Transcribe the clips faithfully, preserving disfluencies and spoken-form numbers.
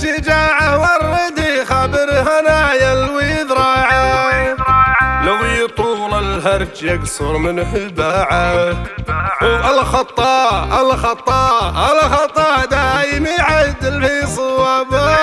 الشجاعة والردي خبر هنايا وذراعه، لو يطول الهرج يقصر من حباعه. والخطا الخطا الخطا دايم يعدل في صوابه.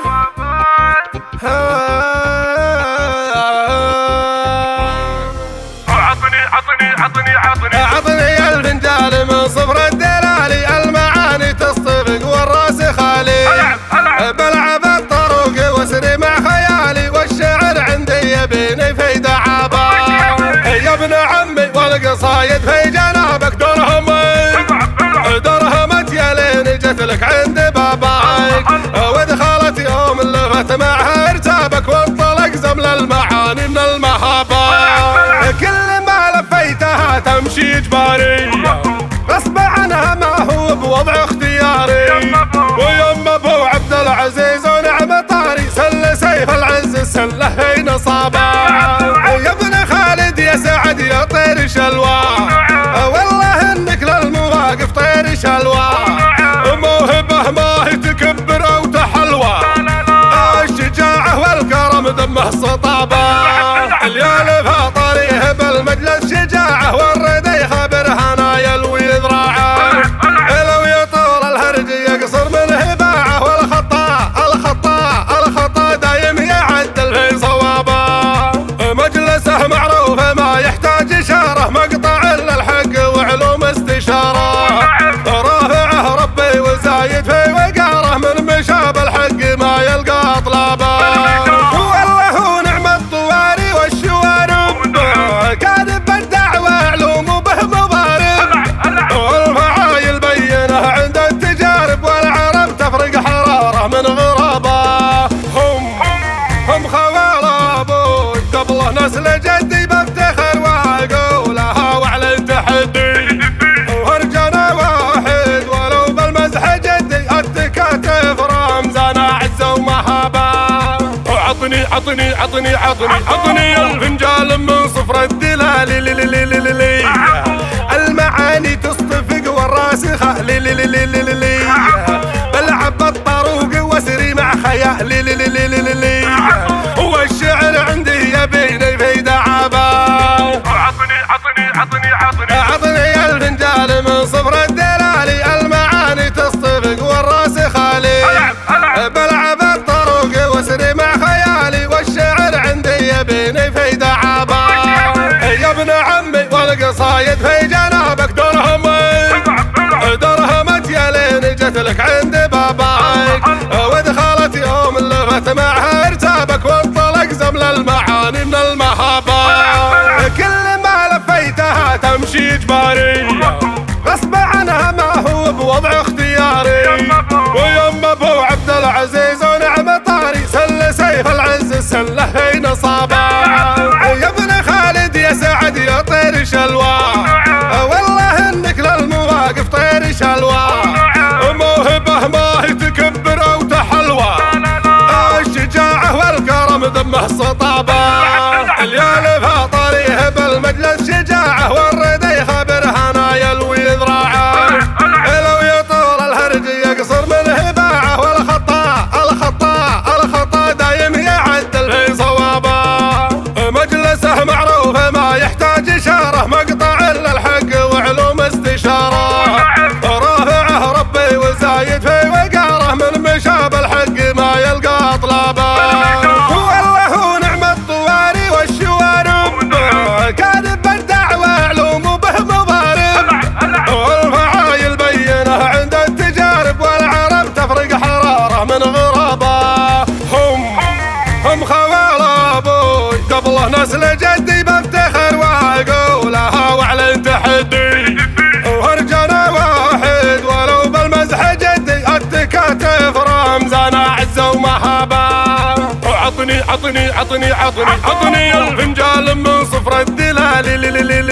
عطني عطني عطني عطني عطني الفنجال من صفر الدلالي، المعاني تصطفق والراس خالي. بلعب الطروق واسري مع خيالي، والشعر عندي يبيني في دعابه. يا ابن عمي والقصايد في جنابك درهمي درهمت يا لين جت لك عند باباك، ودخلت يوم لفت معها ارتابك، وانطلق زمل المعاني من المهابه. كل ما لفيتها تمشي اجباري، غصب عنها ما هو بوضع اختياري. ويم ابو عبد العزيز ونعم طاري، سل سيف العز سله هي نصابه. يا ابن خالد يا سعد يا طير شلوى، والله انك للمواقف طير شلوى. موهبه ما هي تكبر او تحلوى، الشجاعه والكرم دمه سطابه. اليال فاطريه بالمجلس شجاعه، والردي خبر هنايا وذراعه، لو يطول الهرج يقصر من هباعه. والخطا الخطا الخطا دايم يعدل في صوابه، مجلسه معروف ما يحتاج اشاره، مقطع للحق وعلوم استشاره. رافعه ربي وزايد في وقاره، من مشى بالحق ما يلقى اطلابه. والله نعم الطواري والشوارب، كاذب بالدعوى علوم وبه مضارب. والفعايل بينه عند التجارب، والعرب تفرق حراره من غرابه. هم هم خوال ابوي قبله نسل جدي، بفتخر واقولها واعلن تحدي. وهرجنا واحد ولو بالمزح جدي، التكاتف رمزنا عزه ومهابه. عطني عطني عطني عطني عطني الفنجال من صفر الدلالي، لي لي لي لي لي المعاني تصطفق والراس خالي. لي لي لي لي لي بلعب الطروق واسري مع خيالي. لي لي لي لي لي والشعر عندي يبيني في دعابه. عطني عطني عطني عطني عطني الفنجال من صفر الدلالي، المعاني تصطفق والراس خالي. بلعب الطروق واسري مع خيالي، والشعر عندي يبيني في دعابه. يا ابن عمي والقصايد في جنابك درهمي درهمت يا لين جت لك عند باباك، ودخلت يوم لفت معها ارتابك، وانطلق زمل المعاني من المهابه. كل ما لفيتها تمشي اجباري، غصب عنها ما هو بوضع اختياري. ويم ابو عبد العزيز ونعم طاري، سل سيف العز سله هي نصابه. يا ابن خالد يا سعد يا طير شلوى، والله انك للمواقف طير شلوى. موهبه ما هي تكبر او تحلوى، الشجاعه والكرم دمه سطابه. اليال فاطريه بالمجلس شجاعه، والردي خبر هنايا وذراعه، لو يطول الهرج يقصر من هباعه. والخطا الخطا الخطا دايم يعدل في صوابه، مجلسه معروف ما يحتاج اشاره، مقطع للحق وعلوم استشاره. رافعه ربي وزايد في وقاره، من مشى بالحق ما يلقى اطلابه. والله نعم الطواري والشوارب، كاذب بالدعوى علوم وبه مضارب. والفعايل بينه عند التجارب، والعرب تفرق حراره من غرابه. هم هم خوال ابوي قبله نسل جدي، بفتخر واقولها واعلن تحدي. وهرجنا واحد ولو بالمزح جدي، التكاتف رمزنا عزه ومهابه. عطني عطني عطني عطني عطني الفنجال من صفر الدلالي. لي لي لي